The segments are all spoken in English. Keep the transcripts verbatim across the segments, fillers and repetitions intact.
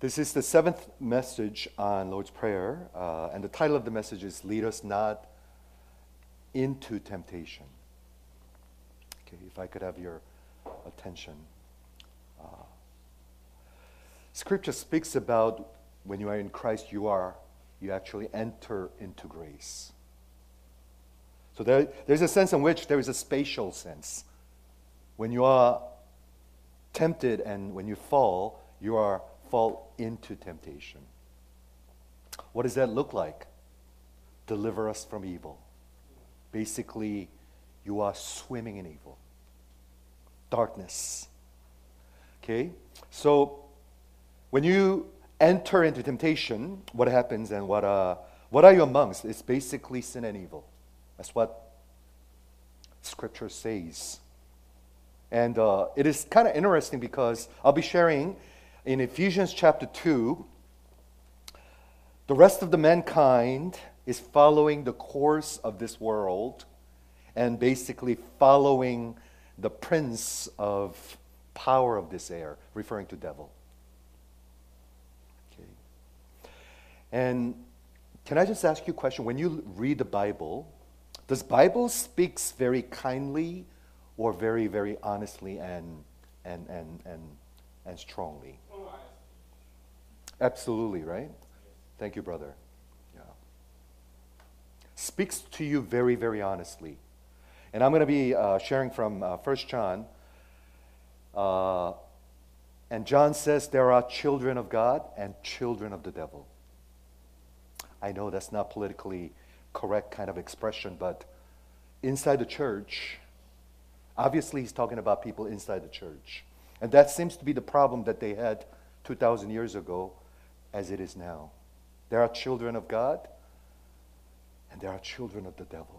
This is the seventh message on Lord's Prayer, uh, and the title of the message is Lead Us Not into Temptation. Okay, if I could have your attention. Uh, scripture speaks about when you are in Christ, you are, you actually enter into grace. So there, there's a sense in which there is a spatial sense. When you are tempted and when you fall, you are fall into temptation. What does that look like? Deliver us from evil. Basically, you are swimming in evil. Darkness. Okay? So, when you enter into temptation, what happens and what, uh, what are you amongst? It's basically sin and evil. That's what Scripture says. And uh, it is kind of interesting because I'll be sharing in Ephesians chapter two, the rest of the mankind is following the course of this world and basically following the prince of power of this air, referring to devil. Okay. And can I just ask you a question? When you read the Bible, does Bible speaks very kindly or very, very honestly and and and and, and strongly? Absolutely, right? Thank you, brother. Yeah. Speaks to you very, very honestly. And I'm going to be uh, sharing from uh, First John. Uh, and John says there are children of God and children of the devil. I know that's not politically correct kind of expression, but inside the church, obviously he's talking about people inside the church. And that seems to be the problem that they had two thousand years ago as it is now. There are children of God and there are children of the devil.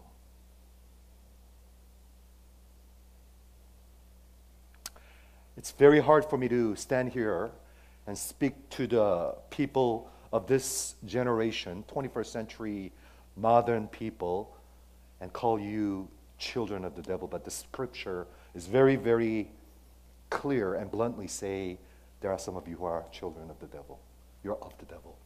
It's very hard for me to stand here and speak to the people of this generation, twenty-first century modern people, and call you children of the devil. But the scripture is very, very clear and bluntly say there are some of you who are children of the devil. You're of the devil.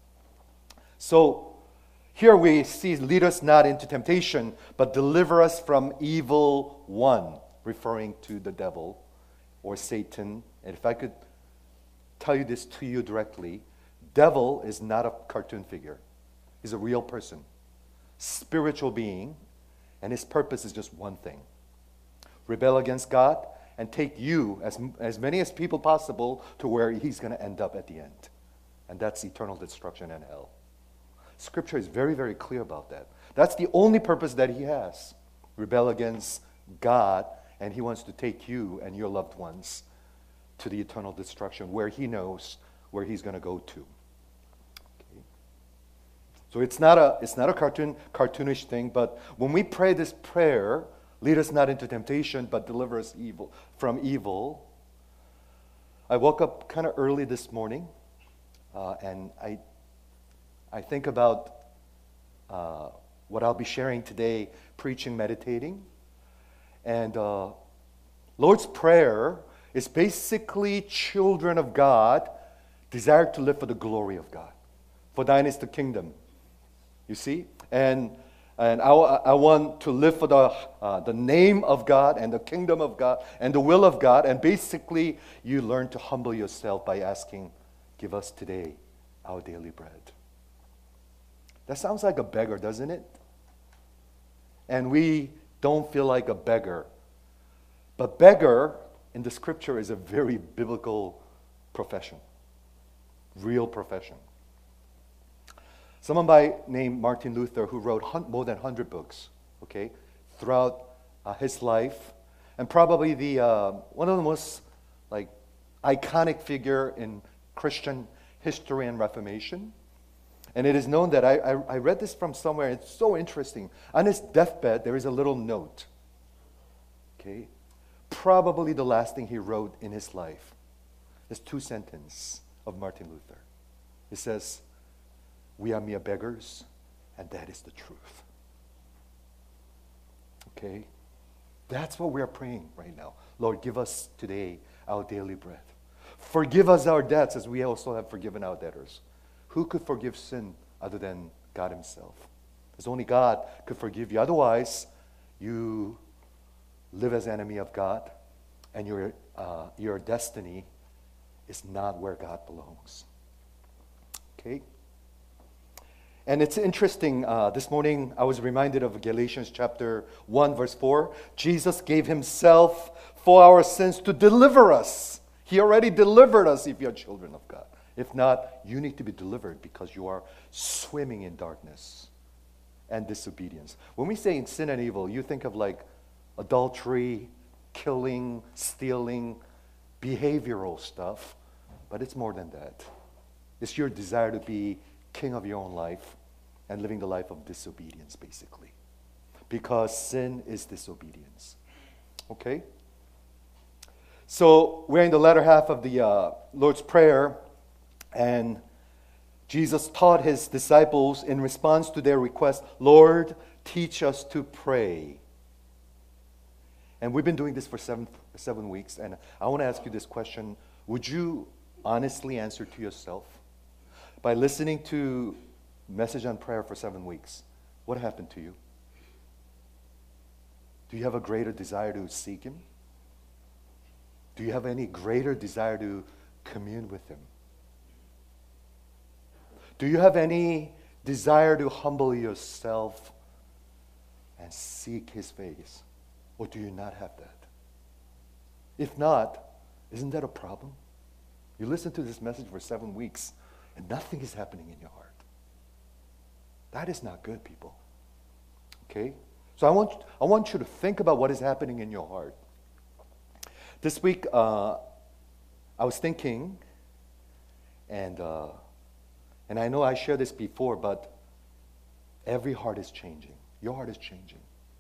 So here we see, lead us not into temptation, but deliver us from evil one, referring to the devil or Satan. And if I could tell you this to you directly, devil is not a cartoon figure. He's a real person, spiritual being, and his purpose is just one thing: rebel against God and take you, as, as many as people possible, to where he's going to end up at the end. And that's eternal destruction and hell. Scripture is very, very clear about that. That's the only purpose that he has. Rebel against God, and he wants to take you and your loved ones to the eternal destruction where he knows where he's going to go to. Okay. So it's not a it's not a cartoon cartoonish thing, but when we pray this prayer, lead us not into temptation, but deliver us evil from evil. I woke up kind of early this morning. Uh, and I, I think about uh, what I'll be sharing today, preaching, meditating. And uh, Lord's Prayer is basically children of God desire to live for the glory of God. For thine is the kingdom, you see? And and I, I want to live for the, uh, the name of God and the kingdom of God and the will of God. And basically, you learn to humble yourself by asking, give us today our daily bread. That sounds like a beggar, doesn't it? And we don't feel like a beggar. But beggar in the scripture is a very biblical profession. Real profession. Someone by name Martin Luther, who wrote hun- more than one hundred books, okay, throughout uh, his life, and probably the uh, one of the most like iconic figure in Christian history and Reformation. And it is known that I, I, I read this from somewhere. It's so interesting. On his deathbed, there is a little note. Okay, probably the last thing he wrote in his life. There's two sentences of Martin Luther. It says, "We are mere beggars, and that is the truth." Okay, that's what we are praying right now. Lord, give us today our daily bread. Forgive us our debts as we also have forgiven our debtors. Who could forgive sin other than God himself? There's only God could forgive you. Otherwise, you live as enemy of God, and your, uh, your destiny is not where God belongs. Okay? And it's interesting, uh, this morning I was reminded of Galatians chapter one, verse four. Jesus gave himself for our sins to deliver us. He already delivered us if you're children of God. If not, you need to be delivered because you are swimming in darkness and disobedience. When we say sin and evil, you think of like adultery, killing, stealing, behavioral stuff, but it's more than that. It's your desire to be king of your own life and living the life of disobedience, basically. Because sin is disobedience. Okay? So we're in the latter half of the uh, Lord's Prayer, and Jesus taught his disciples in response to their request, Lord, teach us to pray. And we've been doing this for seven, seven weeks, and I want to ask you this question. Would you honestly answer to yourself? By listening to Message on Prayer for seven weeks, what happened to you? Do you have a greater desire to seek him? Do you have any greater desire to commune with him? Do you have any desire to humble yourself and seek his face? Or do you not have that? If not, isn't that a problem? You listen to this message for seven weeks and nothing is happening in your heart. That is not good, people. Okay? So I want, I want you to think about what is happening in your heart. This week, uh, I was thinking, and uh, and I know I shared this before, but every heart is changing. Your heart is changing.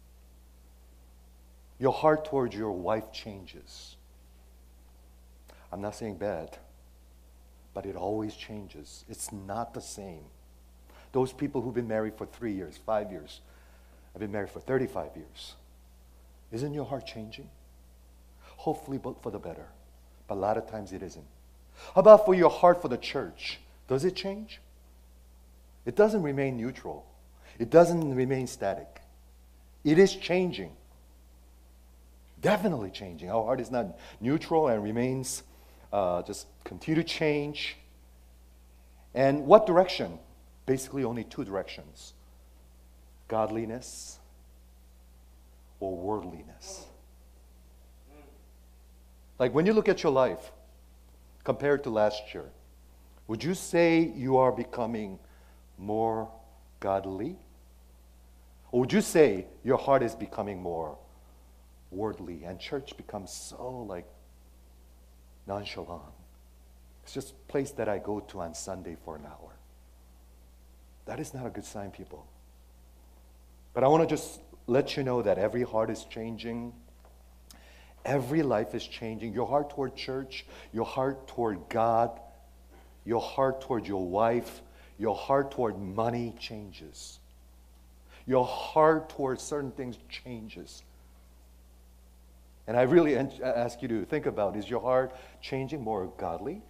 Your heart towards your wife changes. I'm not saying bad, but it always changes. It's not the same. Those people who've been married for three years, five years, have been married for thirty-five years. Isn't your heart changing? Hopefully for the better, but a lot of times it isn't. How about for your heart for the church? Does it change? It doesn't remain neutral. It doesn't remain static. It is changing. Definitely changing. Our heart is not neutral and remains uh, just continue to change. And what direction? Basically only two directions. Godliness or worldliness. Like when you look at your life compared to last year, would you say you are becoming more godly? Or would you say your heart is becoming more worldly and church becomes so like nonchalant? It's just a place that I go to on Sunday for an hour. That is not a good sign, people. But I want to just let you know that every heart is changing. Every life is changing. Your heart toward church, your heart toward God, your heart toward your wife, your heart toward money changes. Your heart toward certain things changes. And I really ask you to think about, is your heart changing more godly?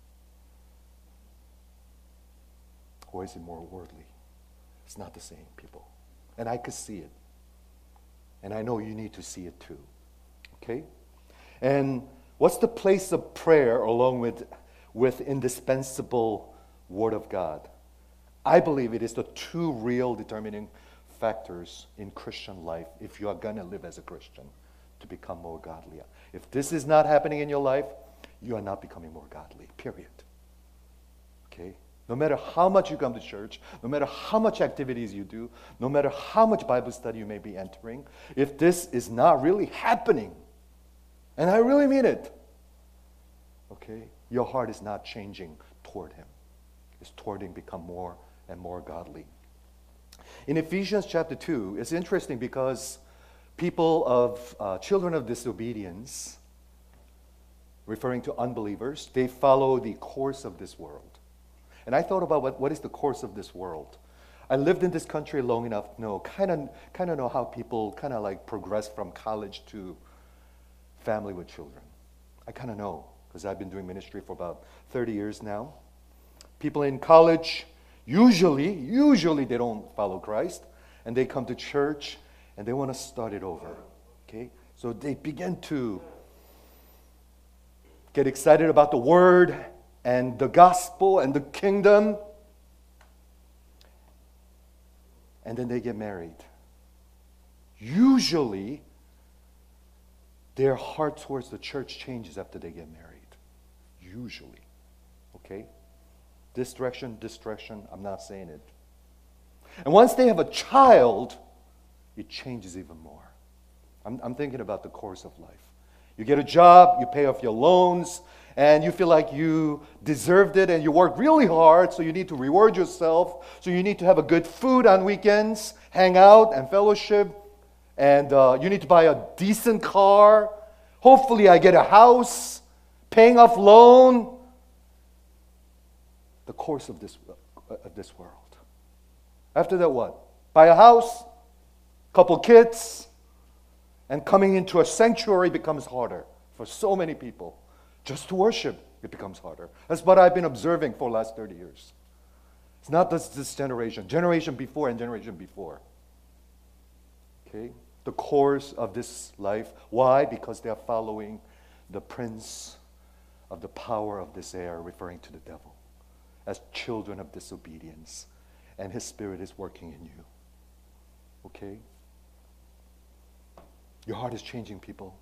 Or is it more worldly? It's not the same, people. And I could see it. And I know you need to see it too. Okay? And what's the place of prayer along with, with indispensable Word of God? I believe it is the two real determining factors in Christian life if you are going to live as a Christian to become more godly. If this is not happening in your life, you are not becoming more godly, period. Okay? No matter how much you come to church, no matter how much activities you do, no matter how much Bible study you may be entering, if this is not really happening, and I really mean it, okay, your heart is not changing toward him. It's toward him become more and more godly. In Ephesians chapter two, it's interesting because people of, uh, children of disobedience, referring to unbelievers, they follow the course of this world. And I thought about what, what is the course of this world. I lived in this country long enough to know, kind of kind of know how people kind of like progress from college to family with children. I kind of know. because I've been doing ministry for about thirty years now. People in college, usually, usually they don't follow Christ, and they come to church, and they want to start it over, okay? So they begin to get excited about the Word and the gospel and the kingdom, and then they get married. Usually, their heart towards the church changes after they get married. Usually. Okay? This direction, this direction, I'm not saying it. And once they have a child, it changes even more. I'm, I'm thinking about the course of life. You get a job, you pay off your loans, and you feel like you deserved it, and you work really hard, so you need to reward yourself. So you need to have a good food on weekends, hang out and fellowship, and uh, you need to buy a decent car. Hopefully I get a house, paying off loan. The course of this, uh, of this world. After that, what? Buy a house, couple kids, and coming into a sanctuary becomes harder for so many people. Just to worship, it becomes harder. That's what I've been observing for the last thirty years. It's not just this generation, generation before and generation before. Okay? The course of this life. Why? Because they are following the prince of the power of this air, referring to the devil, as children of disobedience. And his spirit is working in you. Okay? Your heart is changing, people.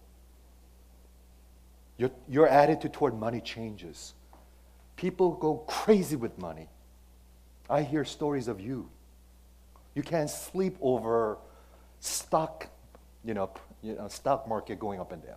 Your, your attitude toward money changes. People go crazy with money. I hear stories of you. You can't sleep over stock, you know, you know, stock market going up and down.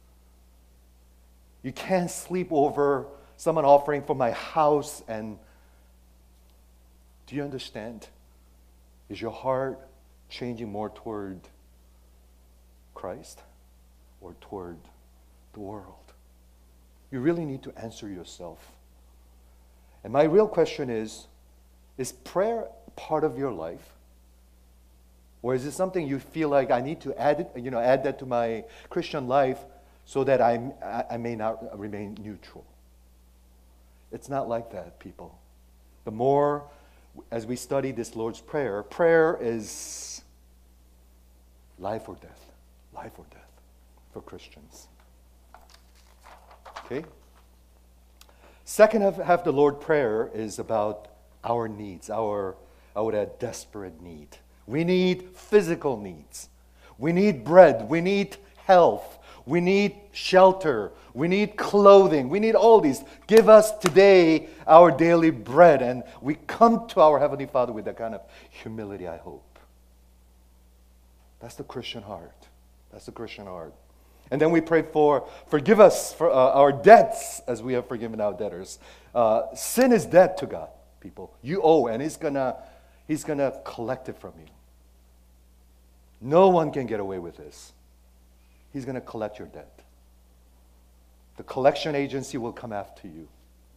You can't sleep over someone offering for my house. And do you understand? Is your heart changing more toward Christ or toward the world? You really need to answer yourself. And my real question is, is prayer part of your life? Or is it something you feel like I need to add it, you know, add that to my Christian life so that I, I may not remain neutral? It's not like that, people. The more, as we study this Lord's Prayer, prayer is life or death. Life or death for Christians. Okay? Second half, half the Lord's Prayer is about our needs, our, I would add, desperate need. We need physical needs. We need bread. We need health. We need shelter. We need clothing. We need all these. Give us today our daily bread. And we come to our Heavenly Father with that kind of humility, I hope. That's the Christian heart. That's the Christian heart. And then we pray for, forgive us for uh, our debts as we have forgiven our debtors. Uh, sin is debt to God, people. You owe, and He's gonna, He's gonna collect it from you. No one can get away with this. He's gonna collect your debt. The collection agency will come after you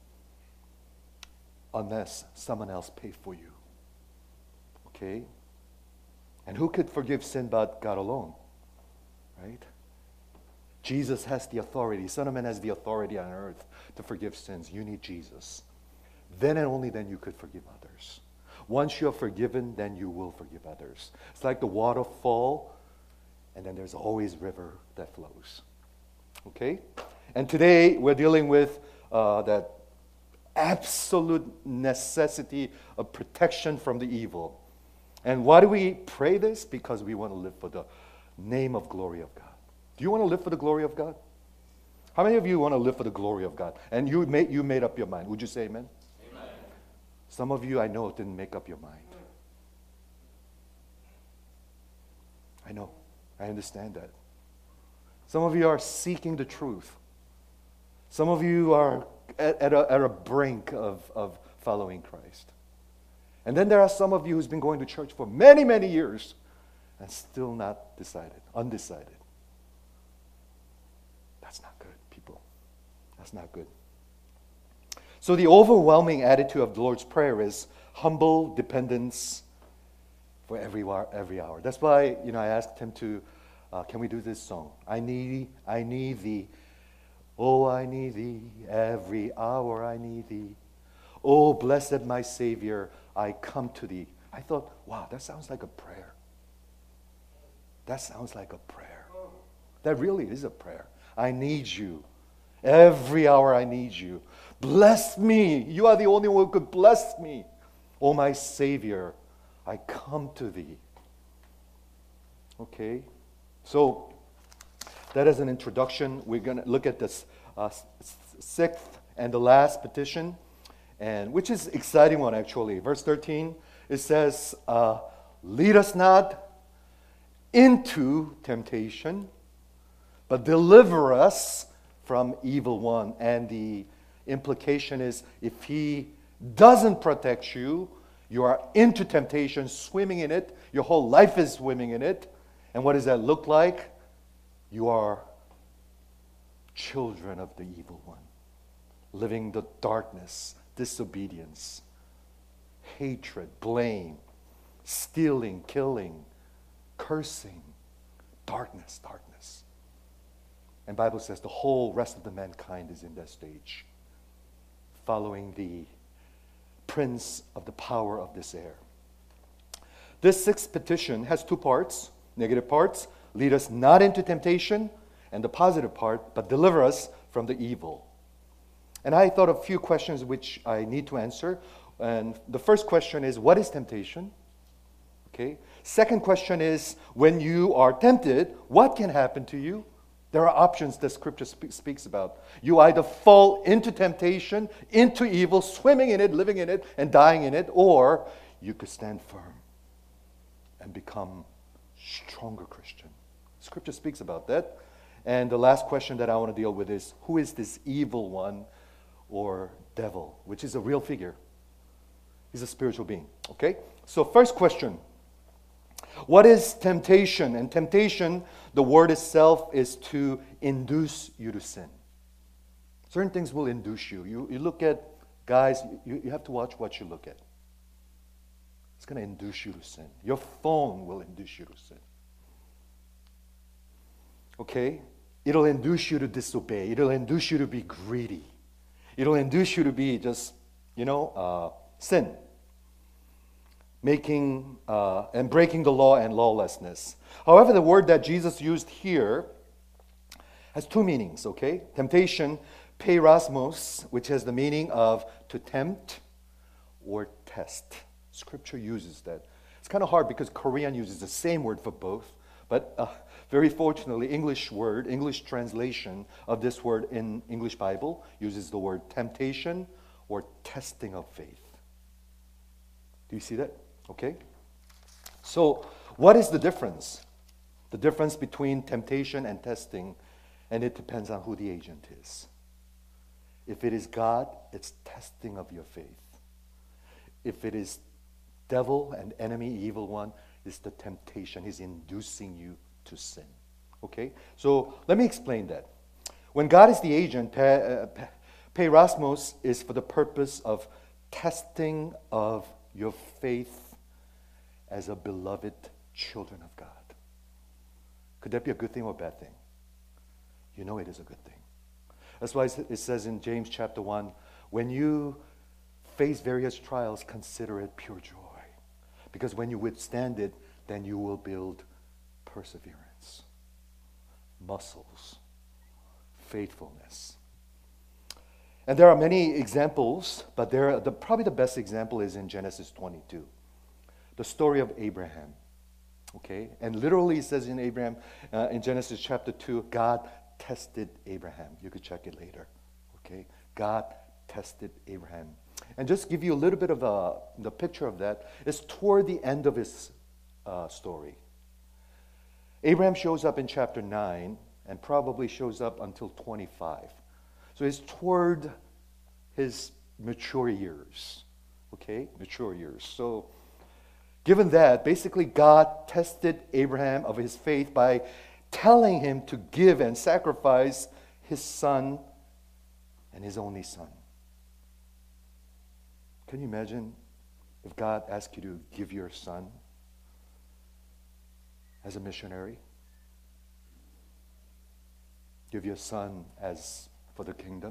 unless someone else pays for you. Okay? And who could forgive sin but God alone? Right? Jesus has the authority. Son of Man has the authority on earth to forgive sins. You need Jesus. Then and only then you could forgive others. Once you're forgiven, then you will forgive others. It's like the waterfall, and then there's always river that flows. Okay? And today we're dealing with uh, that absolute necessity of protection from the evil. And why do we pray this? Because we want to live for the name of glory of God. Do you want to live for the glory of God? How many of you want to live for the glory of God? And you made, you made up your mind. Would you say amen? Amen. Some of you, I know, didn't make up your mind. I know. I understand that. Some of you are seeking the truth. Some of you are at, at, a, at a brink of, of following Christ. And then there are some of you who's been going to church for many, many years and still not decided, undecided. That's not good, people. That's not good. So the overwhelming attitude of the Lord's Prayer is humble dependence for every hour. Every hour. That's why, you know, I asked him to, uh, can we do this song? I need, I need thee Oh, I need thee, every hour I need thee. Oh, blessed my Savior, I come to thee. I thought, wow, that sounds like a prayer. That sounds like a prayer. That really is a prayer. I need you. Every hour I need you. Bless me. You are the only one who could bless me. Oh, my Savior, I come to thee. Okay? So, that is an introduction. We're going to look at this uh, sixth and the last petition, and which is exciting one actually. Verse thirteen, it says, uh, lead us not into temptation, but deliver us from evil one. And the implication is, if he doesn't protect you, you are into temptation, swimming in it. Your whole life is swimming in it. And what does that look like? You are children of the evil one, living the darkness, disobedience, hatred, blame, stealing, killing, cursing, darkness, darkness. And the Bible says the whole rest of the mankind is in that stage, following the prince of the power of this air. This sixth petition has two parts, negative parts. Lead us not into temptation, and the positive part, but deliver us from the evil. And I thought of a few questions which I need to answer. And the first question is, what is temptation? Okay. Second question is, when you are tempted, what can happen to you? There are options that Scripture spe- speaks about. You either fall into temptation, into evil, swimming in it, living in it, and dying in it, or you could stand firm and become stronger Christian. Scripture speaks about that. And the last question that I want to deal with is, who is this evil one or devil, which is a real figure? He's a spiritual being. Okay? So first question, what is temptation? And temptation, the word itself is to induce you to sin. Certain things will induce you. You, you look at, guys, you, you have to watch what you look at. It's going to induce you to sin. Your phone will induce you to sin. Okay? It'll induce you to disobey. It'll induce you to be greedy. It'll induce you to be just, you know, uh, sin. Making uh, and breaking the law and lawlessness. However, the word that Jesus used here has two meanings, okay? Temptation, peirasmos, which has the meaning of to tempt or test. Scripture uses that. It's kind of hard because Korean uses the same word for both, but uh, very fortunately, English word, English translation of this word in English Bible uses the word temptation or testing of faith. Do you see that? Okay. So, what is the difference? The difference between temptation and testing, and it depends on who the agent is. If it is God, it's testing of your faith. If it is devil and enemy, evil one, it's the temptation. He's inducing you to sin. Okay? So let me explain that. When God is the agent, peirasmos is for the purpose of testing of your faith as a beloved children of God. Could that be a good thing or a bad thing? You know it is a good thing. That's why it says in James chapter one, when you face various trials, consider it pure joy. Because when you withstand it, then you will build perseverance, muscles, faithfulness. And there are many examples, but there, the, probably the best example is in Genesis twenty-two. The story of Abraham. Okay? And literally it says in Abraham, uh, in Genesis chapter two, God tested Abraham. You could check it later. Okay? God tested Abraham. And just give you a little bit of a, the picture of that is toward the end of his uh, story. Abraham shows up in chapter nine and probably shows up until twenty-five. So it's toward his mature years. Okay? Mature years. So given that, basically God tested Abraham of his faith by telling him to give and sacrifice his son and his only son. Can you imagine if God asked you to give your son as a missionary? Give your son as for the kingdom?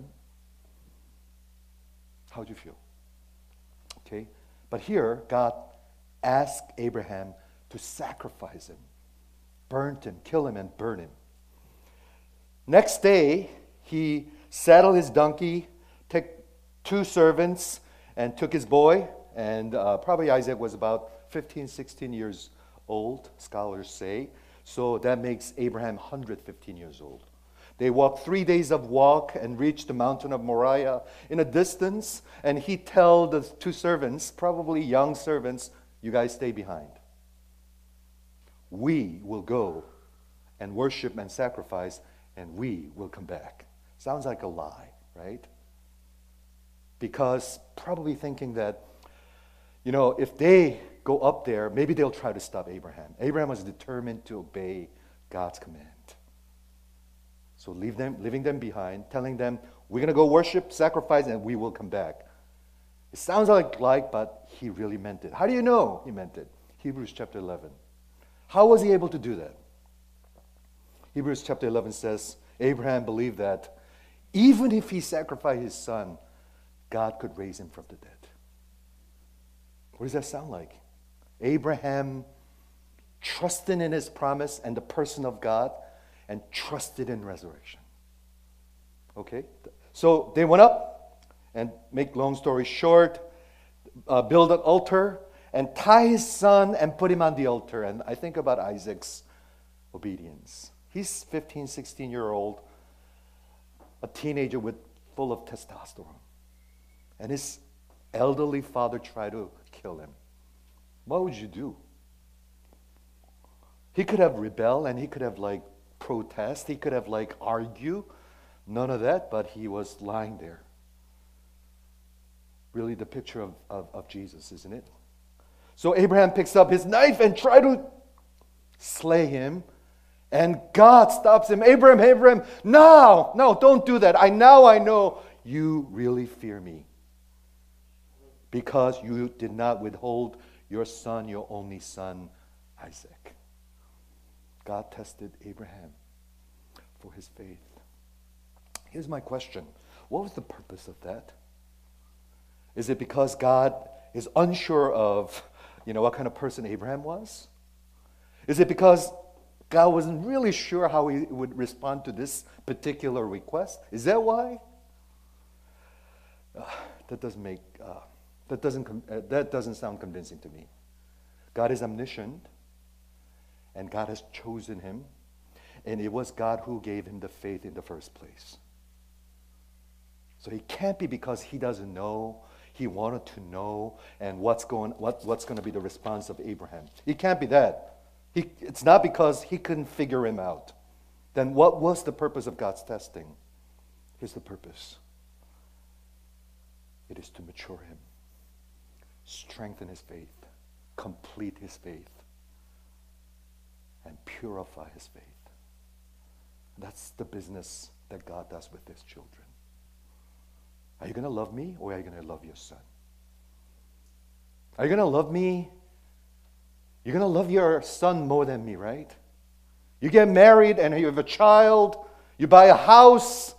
How would you feel? Okay, but here God asked Abraham to sacrifice him, burn him, kill him, and burn him. Next day, he saddled his donkey, took two servants, and took his boy. And uh, probably Isaac was about fifteen, sixteen years old, scholars say. So that makes Abraham one hundred fifteen years old. They walked three days of walk and reached the mountain of Moriah in a distance. And he told the two servants, probably young servants, you guys stay behind. We will go and worship and sacrifice, and we will come back. Sounds like a lie, right? Because probably thinking that, you know, if they go up there, maybe they'll try to stop Abraham. Abraham was determined to obey God's command. So leave them, leaving them behind, telling them, we're going to go worship, sacrifice, and we will come back. It sounds like like, but he really meant it. How do you know he meant it? Hebrews chapter eleven. How was he able to do that? Hebrews chapter eleven says, Abraham believed that even if he sacrificed his son, God could raise him from the dead. What does that sound like? Abraham trusted in his promise and the person of God, and trusted in resurrection. Okay? So they went up, and make long story short, uh, build an altar, and tie his son and put him on the altar. And I think about Isaac's obedience. He's fifteen, sixteen year old, a teenager with full of testosterone. And his elderly father tried to kill him. What would you do? He could have rebelled and he could have like protest. He could have like argue. None of that, but he was lying there. Really the picture of, of, of Jesus, isn't it? So Abraham picks up his knife and tries to slay him. And God stops him. Abraham, Abraham, no, no, don't do that. I now I know you really fear me. Because you did not withhold your son, your only son, Isaac. God tested Abraham for his faith. Here's my question. What was the purpose of that? Is it because God is unsure of, you know, what kind of person Abraham was? Is it because God wasn't really sure how he would respond to this particular request? Is that why? Uh, that doesn't make uh, that doesn't com- uh, that doesn't sound convincing to me. God is omniscient, and God has chosen him, and it was God who gave him the faith in the first place. So it can't be because he doesn't know. He wanted to know, and what's going what, what's going to be the response of Abraham. It can't be that. He, it's not because he couldn't figure him out. Then what was the purpose of God's testing? Here's the purpose. It is to mature him, strengthen his faith, complete his faith, and purify his faith. That's the business that God does with his children. Are you going to love me, or are you going to love your son? Are you going to love me? You're going to love your son more than me, right? You get married and you have a child, you buy a house,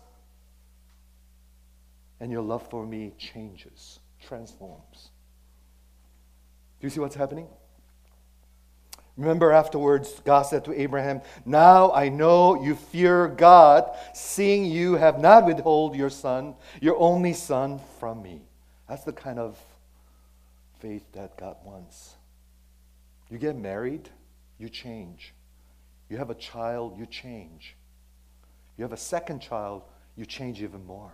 and your love for me changes, transforms. Do you see what's happening? Remember afterwards, God said to Abraham, now I know you fear God, seeing you have not withheld your son, your only son, from me. That's the kind of faith that God wants. You get married, you change. You have a child, you change. You have a second child, you change even more.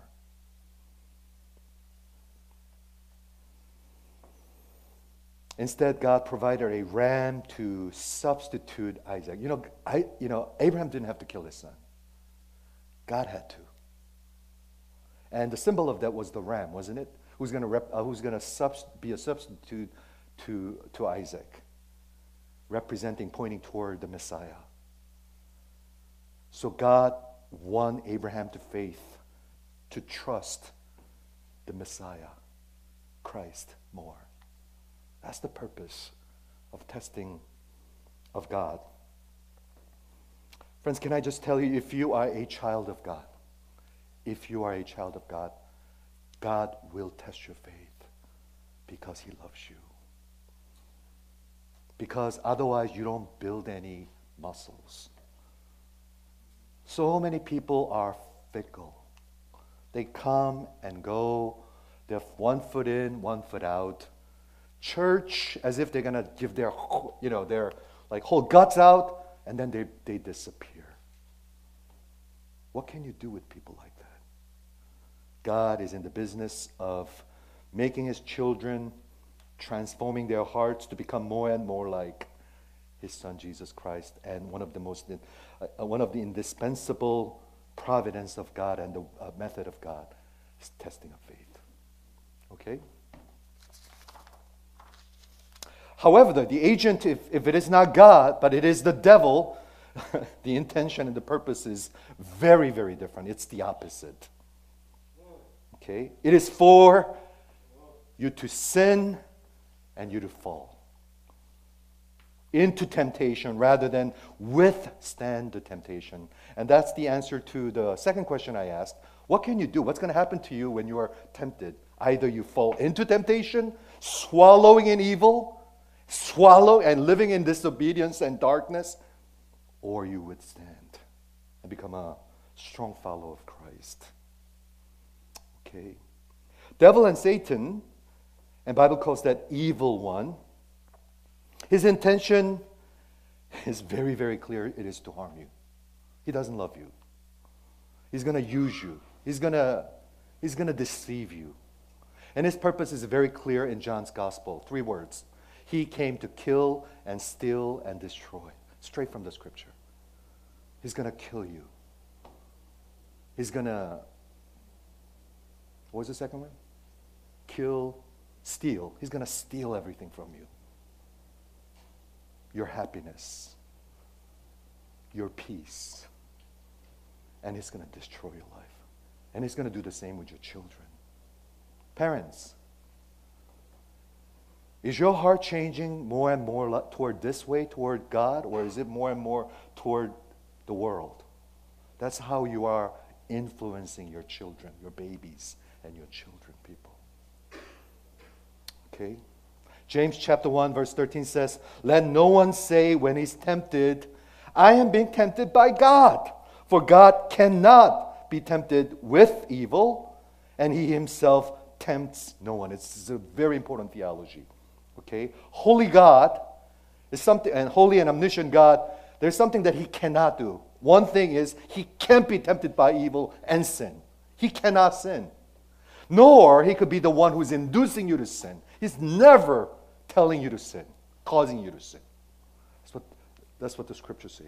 Instead, God provided a ram to substitute Isaac. You know, I, you know, Abraham didn't have to kill his son. God had to. And the symbol of that was the ram, wasn't it? Who's going to rep, uh, who's going to subst- be a substitute to, to Isaac, representing, pointing toward the Messiah. So God won Abraham to faith, to trust the Messiah, Christ, more. That's the purpose of testing of God. Friends, can I just tell you, if you are a child of God, if you are a child of God, God will test your faith because He loves you. Because otherwise you don't build any muscles. So many people are fickle. They come and go. They're one foot in, one foot out. Church, as if they're going to give their, you know, their like whole guts out, and then they, they disappear. What can you do with people like that? God is in the business of making His children, transforming their hearts to become more and more like His Son Jesus Christ. And one of the most, uh, one of the indispensable providence of God and the uh, method of God is testing of faith. Okay? However, the, the agent, if, if it is not God, but it is the devil, the intention and the purpose is very, very different. It's the opposite. Okay? It is for you to sin and you to fall into temptation rather than withstand the temptation. And that's the answer to the second question I asked. What can you do? What's going to happen to you when you are tempted? Either you fall into temptation, swallowing in evil, swallow and living in disobedience and darkness, or you withstand and become a strong follower of Christ. Okay. Devil and Satan, and Bible calls that evil one, his intention is very, very clear. It is to harm you. He doesn't love you. He's going to use you. He's going to he's going to deceive you. And his purpose is very clear in John's gospel. Three words. He came to kill and steal and destroy. Straight from the scripture. He's going to kill you. He's going to, what was the second one? Kill, steal. He's going to steal everything from you. Your happiness, your peace. And he's going to destroy your life. And he's going to do the same with your children. Parents, is your heart changing more and more toward this way, toward God, or is it more and more toward the world? That's how you are influencing your children, your babies, and your children, people. Okay? James chapter one, verse thirteen says, "Let no one say when he's tempted, I am being tempted by God. For God cannot be tempted with evil, and He Himself tempts no one." It's a very important theology. Okay? Holy God is something, and holy and omniscient God, there's something that He cannot do. One thing is, He can't be tempted by evil and sin. He cannot sin. Nor He could be the one who's inducing you to sin. He's never telling you to sin, causing you to sin. That's what, that's what the scripture says.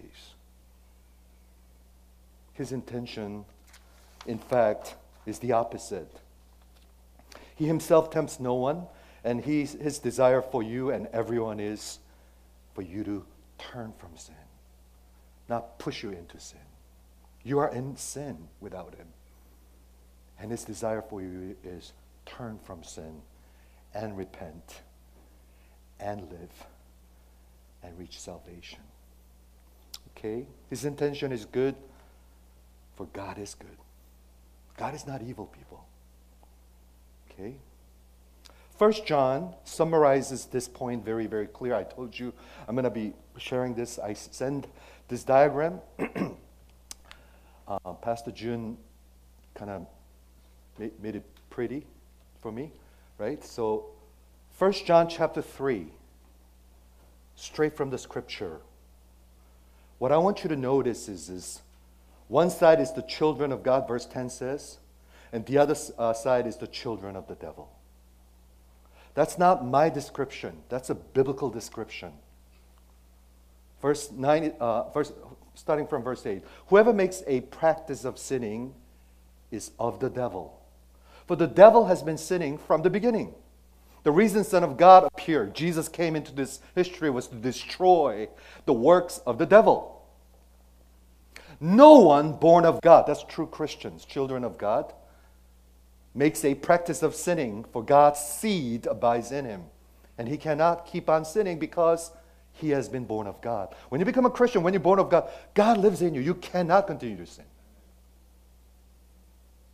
His intention, in fact, is the opposite. He Himself tempts no one, and he's, His desire for you and everyone is for you to turn from sin, not push you into sin. You are in sin without Him. And His desire for you is turn from sin and repent and live and reach salvation. Okay? His intention is good, for God is good. God is not evil, people. Okay? First John summarizes this point very, very clear. I told you I'm going to be sharing this. I send this diagram. uh, Pastor Jun kind of made, made it pretty for me, right? So First John chapter three, straight from the scripture. What I want you to notice is, is one side is the children of God, verse ten says, and the other uh, side is the children of the devil. That's not my description. That's a biblical description. Verse nine, uh, verse, starting from verse eight. Whoever makes a practice of sinning is of the devil. For the devil has been sinning from the beginning. The reason Son of God appeared, Jesus came into this history, was to destroy the works of the devil. No one born of God, that's true Christians, children of God, makes a practice of sinning, for God's seed abides in him. And he cannot keep on sinning because he has been born of God. When you become a Christian, when you're born of God, God lives in you. You cannot continue to sin.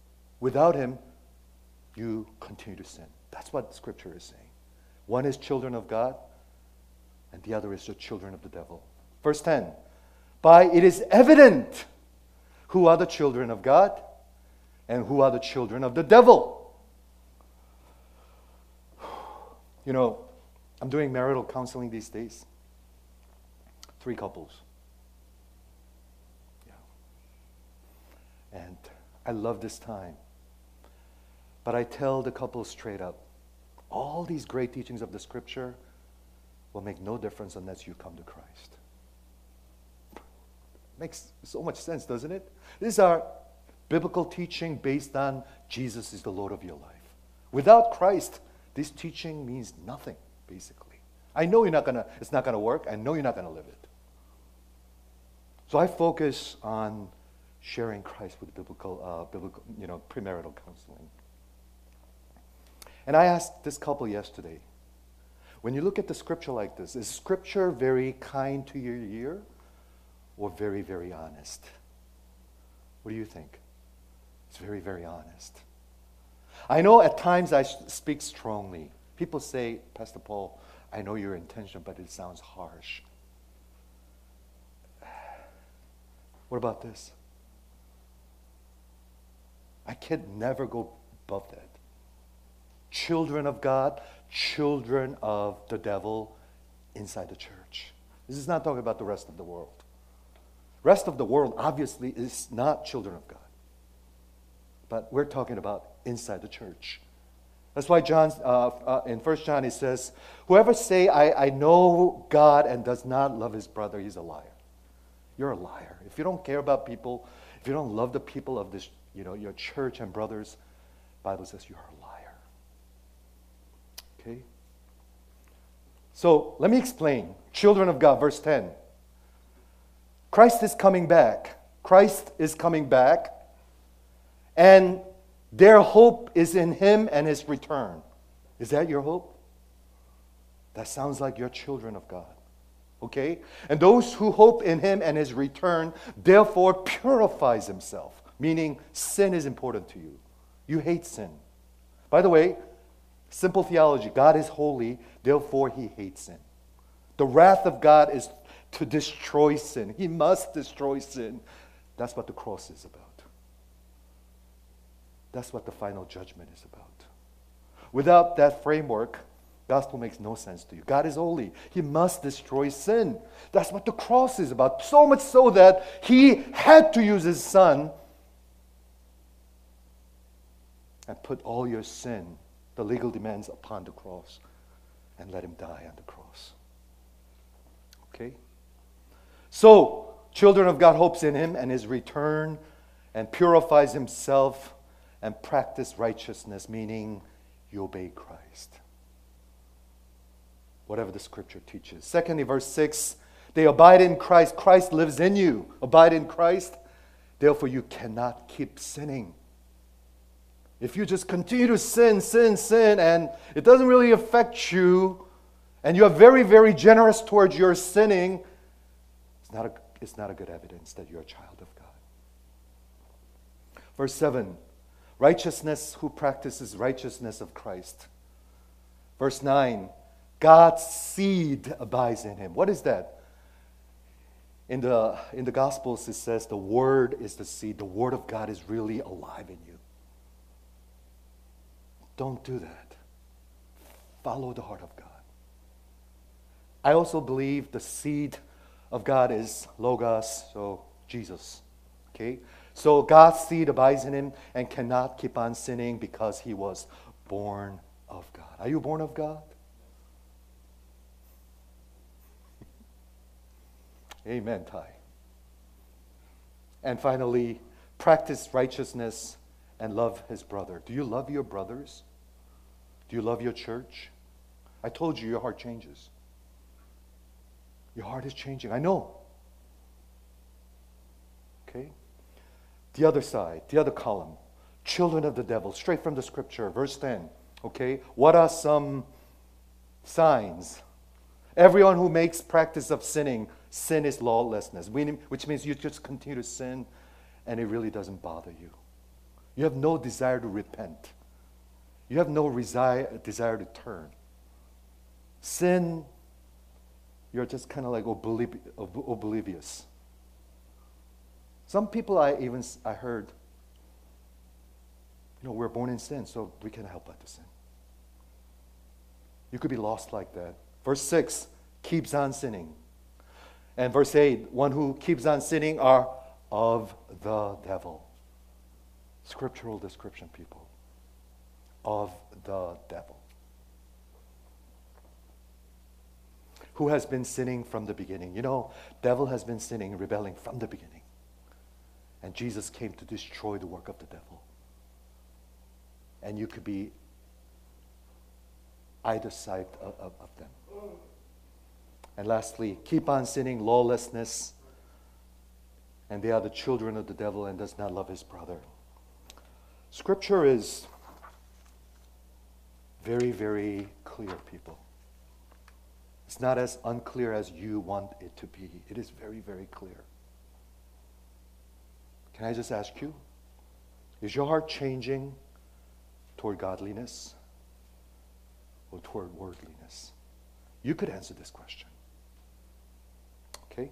Without him, you continue to sin. That's what Scripture is saying. One is children of God, and the other is the children of the devil. Verse ten, by it is evident who are the children of God and who are the children of the devil. You know, I'm doing marital counseling these days. Three couples. Yeah. And I love this time. But I tell the couples straight up, all these great teachings of the Scripture will make no difference unless you come to Christ. Makes so much sense, doesn't it? These are biblical teaching based on Jesus is the Lord of your life. Without Christ, this teaching means nothing, basically. I know you're not gonna, it's not gonna work. I know you're not gonna live it. So I focus on sharing Christ with biblical, uh, biblical, you know, premarital counseling. And I asked this couple yesterday, when you look at the Scripture like this, is Scripture very kind to your ear or very, very honest? What do you think? It's very, very honest. I know at times I speak strongly. People say, Pastor Paul, I know your intention, but it sounds harsh. What about this? I can never go above that. Children of God, children of the devil inside the church. This is not talking about the rest of the world. Rest of the world obviously is not children of God. But we're talking about inside the church. That's why John, uh, uh, in First John, it says, whoever say, I, I know God and does not love his brother, he's a liar. You're a liar. If you don't care about people, if you don't love the people of this, you know, your church and brothers, the Bible says you're a liar. Okay? So let me explain. Children of God, verse ten. Christ is coming back. Christ is coming back. And their hope is in him and his return. Is that your hope? That sounds like you're children of God. Okay? And those who hope in him and his return, therefore purifies himself. Meaning sin is important to you. You hate sin. By the way, simple theology, God is holy, therefore he hates sin. The wrath of God is to destroy sin. He must destroy sin. That's what the cross is about. That's what the final judgment is about. Without that framework, gospel makes no sense to you. God is holy. He must destroy sin. That's what the cross is about. So much so that he had to use his son and put all your sin, the legal demands, upon the cross and let him die on the cross. Okay? So, children of God hopes in him and his return and purifies himself and practice righteousness, meaning you obey Christ. Whatever the Scripture teaches. Secondly, verse six, they abide in Christ. Christ lives in you. Abide in Christ. Therefore, you cannot keep sinning. If you just continue to sin, sin, sin, and it doesn't really affect you, and you are very, very generous towards your sinning, it's not a, it's not a good evidence that you're a child of God. Verse seven, righteousness, who practices righteousness of Christ. Verse nine, God's seed abides in him. What is that? In the, in the Gospels, it says the Word is the seed. The Word of God is really alive in you. Don't do that. Follow the heart of God. I also believe the seed of God is Logos, so Jesus. Okay? So God's seed abides in him and cannot keep on sinning because he was born of God. Are you born of God? Amen, Ty. And finally, practice righteousness and love his brother. Do you love your brothers? Do you love your church? I told you your heart changes. Your heart is changing. I know. Okay? The other side, the other column, children of the devil, straight from the Scripture, verse ten. Okay? What are some signs? Everyone who makes practice of sinning, sin is lawlessness, which means you just continue to sin and it really doesn't bother you. You have no desire to repent. You have no resi- desire to turn. Sin, you're just kind of like obliv- ob- oblivious. Some people I even I heard, you know, we're born in sin, so we can't help but to sin. You could be lost like that. Verse six, keeps on sinning. And verse eight, one who keeps on sinning are of the devil. Scriptural description, people. Of the devil. Who has been sinning from the beginning. You know, devil has been sinning, rebelling from the beginning. And Jesus came to destroy the work of the devil. And you could be either side of, of, of them. And lastly, keep on sinning, lawlessness. And they are the children of the devil and does not love his brother. Scripture is very, very clear, people. It's not as unclear as you want it to be. It is very, very clear. Can I just ask you, is your heart changing toward godliness or toward worldliness? You could answer this question. Okay?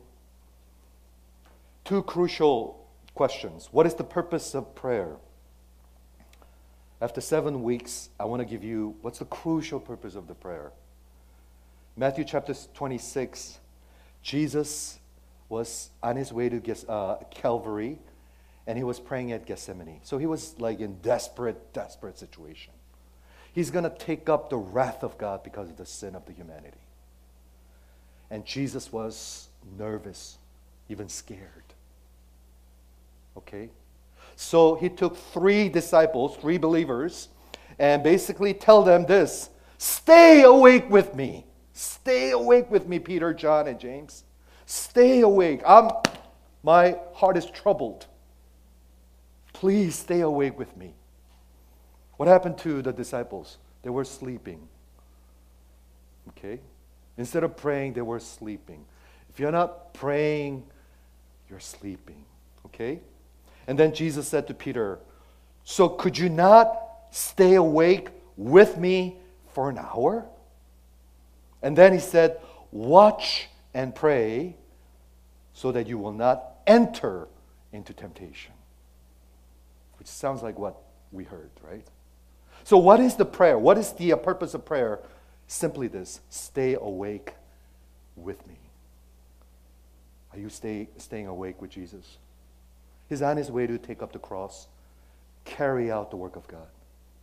Two crucial questions. What is the purpose of prayer? After seven weeks, I want to give you what's the crucial purpose of the prayer. Matthew chapter twenty-six, Jesus was on his way to uh, Calvary, and he was praying at Gethsemane. So he was like in desperate, desperate situation. He's going to take up the wrath of God because of the sin of the humanity. And Jesus was nervous, even scared. Okay? So he took three disciples, three believers, and basically tell them this: stay awake with me. Stay awake with me, Peter, John, and James. Stay awake. I'm, my heart is troubled. Please stay awake with me. What happened to the disciples? They were sleeping. Okay? Instead of praying, they were sleeping. If you're not praying, you're sleeping. Okay? And then Jesus said to Peter, so could you not stay awake with me for an hour? And then he said, watch and pray so that you will not enter into temptation. Which sounds like what we heard, right? So what is the prayer? What is the purpose of prayer? Simply this: stay awake with me. Are you stay, staying awake with Jesus? He's on his way to take up the cross, carry out the work of God.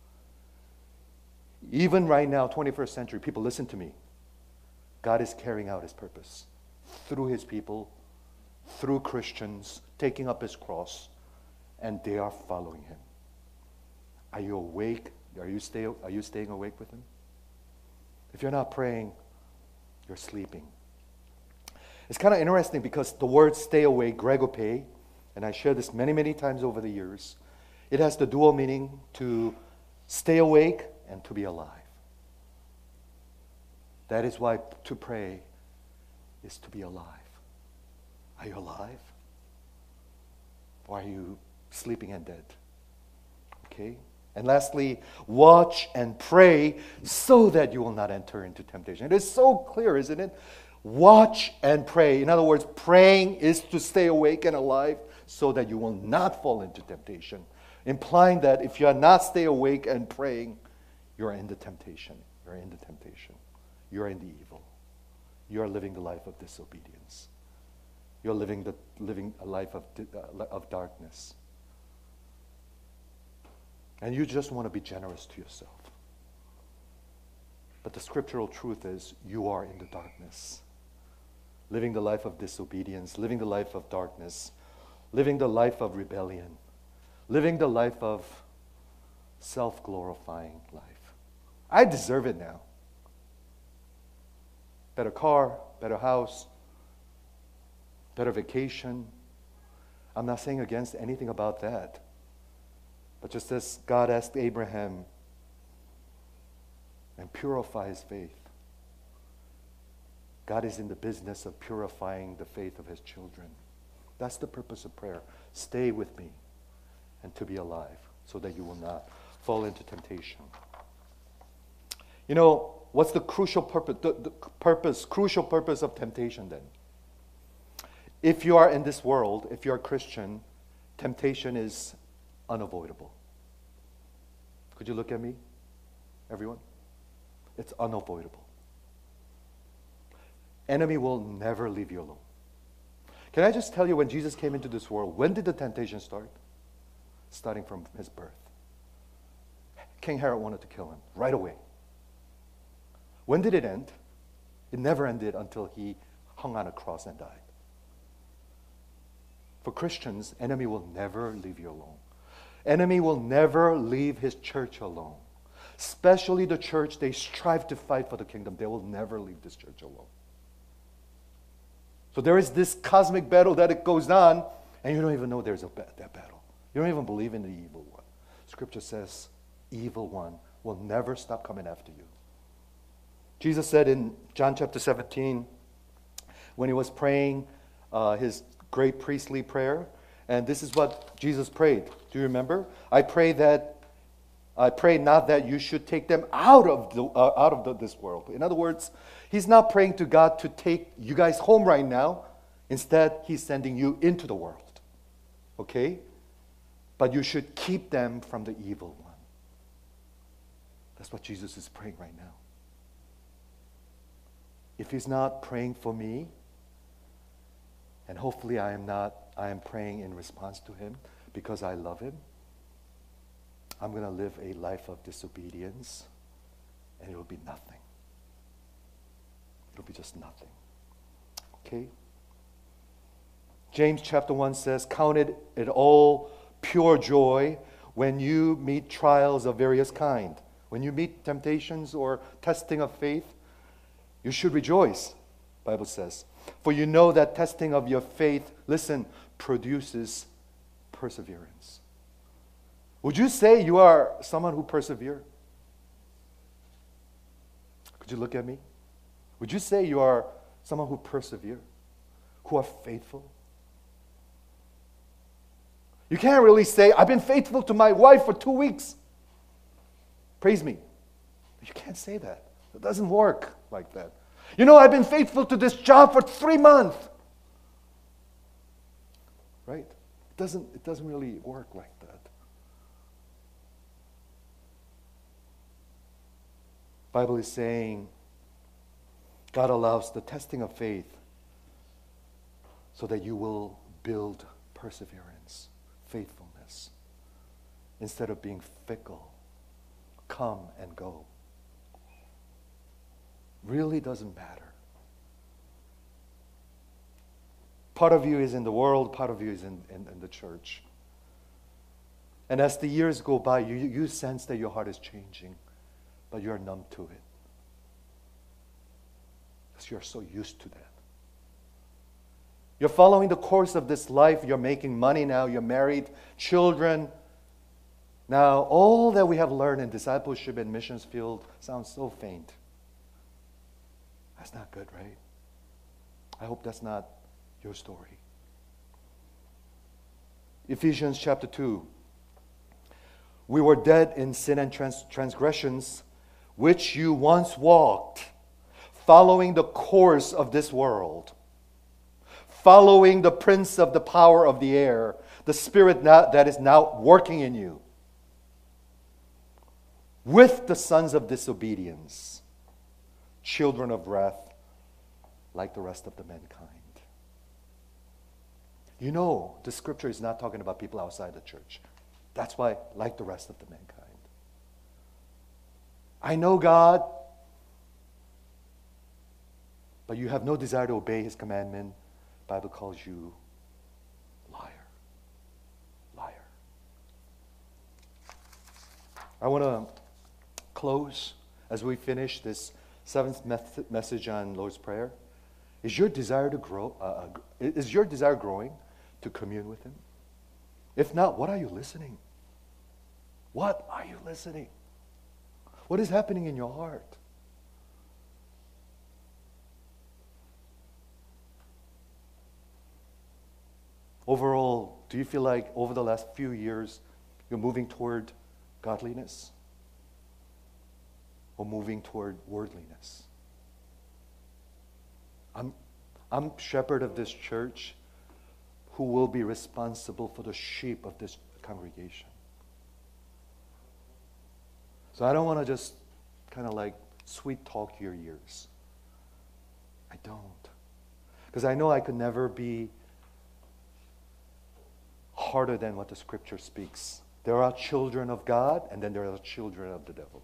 Even right now, twenty-first century, people, listen to me. God is carrying out his purpose through his people, through Christians, taking up his cross, and they are following him. Are you awake? Are you, stay, are you staying awake with him? If you're not praying, you're sleeping. It's kind of interesting because the word stay awake, gregope, and I shared this many, many times over the years, it has the dual meaning to stay awake and to be alive. That is why to pray is to be alive. Are you alive? Or are you sleeping and dead? Okay? And lastly, watch and pray so that you will not enter into temptation. It is so clear, isn't it? Watch and pray. In other words, praying is to stay awake and alive so that you will not fall into temptation. Implying that if you are not stay awake and praying, you're in the temptation. You're in the temptation. You're in the evil. You're living the life of disobedience. You're living the living a life of uh, of darkness. And you just want to be generous to yourself. But the scriptural truth is you are in the darkness. Living the life of disobedience, living the life of darkness, living the life of rebellion, living the life of self-glorifying life. I deserve it now. Better car, better house, better vacation. I'm not saying against anything about that. But just as God asked Abraham, and purify his faith, God is in the business of purifying the faith of his children. That's the purpose of prayer. Stay with me and to be alive so that you will not fall into temptation. You know, what's the crucial purpose, the, the purpose, crucial purpose of temptation then? If you are in this world, if you're a Christian, temptation is unavoidable. Could you look at me, everyone? It's unavoidable. Enemy will never leave you alone. Can I just tell you, when Jesus came into this world, when did the temptation start? Starting from his birth. King Herod wanted to kill him right away. When did it end? It never ended until he hung on a cross and died. For Christians, enemy will never leave you alone. Enemy will never leave his church alone. Especially the church, they strive to fight for the kingdom. They will never leave this church alone. So there is this cosmic battle that it goes on, and you don't even know there's a ba- that battle. You don't even believe in the evil one. Scripture says, evil one will never stop coming after you. Jesus said in John chapter seventeen, when he was praying uh, his great priestly prayer, and this is what Jesus prayed. Do you remember? I pray that I pray not that you should take them out of the, uh, out of the, this world. In other words, he's not praying to God to take you guys home right now. Instead, he's sending you into the world. Okay? But you should keep them from the evil one. That's what Jesus is praying right now. If he's not praying for me, and hopefully I am not, I am praying in response to him because I love him, I'm going to live a life of disobedience, and it will be nothing. It'll be just nothing. Okay? James chapter one says, count it, it all pure joy when you meet trials of various kind. When you meet temptations or testing of faith, you should rejoice, the Bible says. For you know that testing of your faith, listen, produces perseverance. Would you say you are someone who perseveres? Could you look at me? Would you say you are someone who perseveres, who are faithful? You can't really say, I've been faithful to my wife for two weeks. Praise me. You can't say that. It doesn't work like that. You know, I've been faithful to this job for three months. Right? It doesn't, it doesn't really work like that. The Bible is saying God allows the testing of faith so that you will build perseverance, faithfulness, instead of being fickle, come and go. Really doesn't matter. Part of you is in the world, part of you is in, in, in the church. And as the years go by, you, you sense that your heart is changing, but you're numb to it. Because you're so used to that. You're following the course of this life, you're making money now, you're married, children. Now, all that we have learned in discipleship and missions field sounds so faint. That's not good, right? I hope that's not your story. Ephesians chapter two. We were dead in sin and trans- transgressions, which you once walked, following the course of this world, following the prince of the power of the air, the spirit now, that is now working in you, with the sons of disobedience, children of wrath, like the rest of the mankind. You know, the scripture is not talking about people outside the church. That's why, like the rest of the mankind. I know God, but you have no desire to obey his commandment. The Bible calls you liar. Liar. I want to close as we finish this seventh message on Lord's Prayer. Is your desire to grow? Uh, is your desire growing to commune with him? If not, what are you listening? What are you listening? What is happening in your heart? Overall, do you feel like over the last few years You're moving toward godliness or moving toward worldliness? I'm, I'm shepherd of this church who will be responsible for the sheep of this congregation. So I don't want to just kind of like sweet talk your ears. I don't. Because I know I could never be harder than what the scripture speaks. There are children of God, and then there are children of the devil.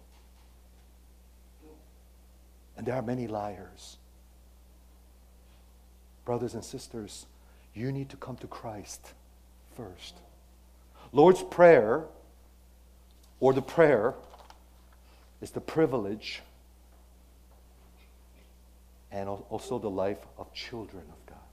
And there are many liars. Brothers and sisters, you need to come to Christ first. Lord's Prayer, or the prayer, is the privilege and also the life of children of God.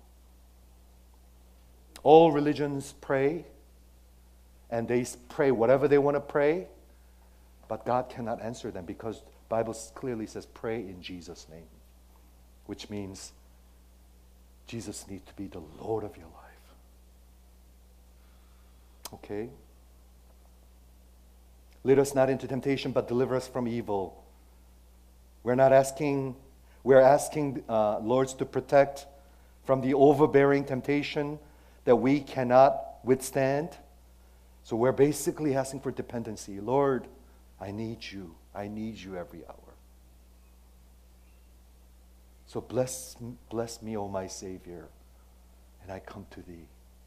All religions pray, and they pray whatever they want to pray, but God cannot answer them because the Bible clearly says pray in Jesus' name, which means Jesus needs to be the Lord of your life. Okay? Lead us not into temptation, but deliver us from evil. We're not asking, we're asking uh, Lords to protect from the overbearing temptation that we cannot withstand. So we're basically asking for dependency. Lord, I need you. I need you every hour. So bless, bless me, O my Savior, and I come to thee.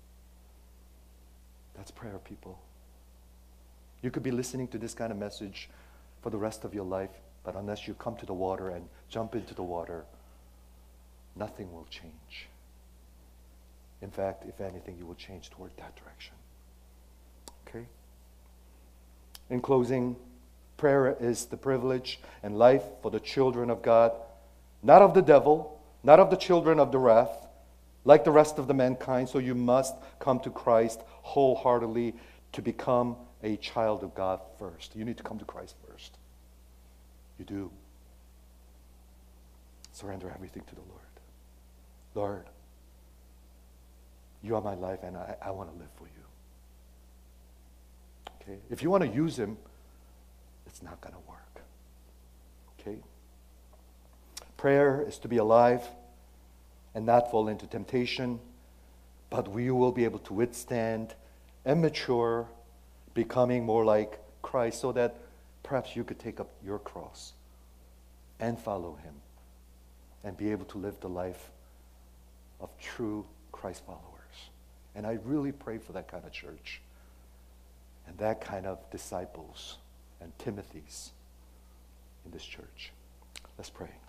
That's prayer, people. You could be listening to this kind of message for the rest of your life, but unless you come to the water and jump into the water, nothing will change. In fact, if anything, you will change toward that direction. Okay? In closing, prayer is the privilege and life for the children of God, not of the devil, not of the children of the wrath, like the rest of the mankind. So you must come to Christ wholeheartedly to become a child of God first. You need to come to Christ first. You do. Surrender everything to the Lord. Lord, you are my life, and I, I want to live for you. Okay? If you want to use him, it's not going to work. Okay? Prayer is to be alive and not fall into temptation, but we will be able to withstand and mature, becoming more like Christ, so that perhaps you could take up your cross and follow him and be able to live the life of true Christ followers. And I really pray for that kind of church and that kind of disciples and Timothys in this church. Let's pray.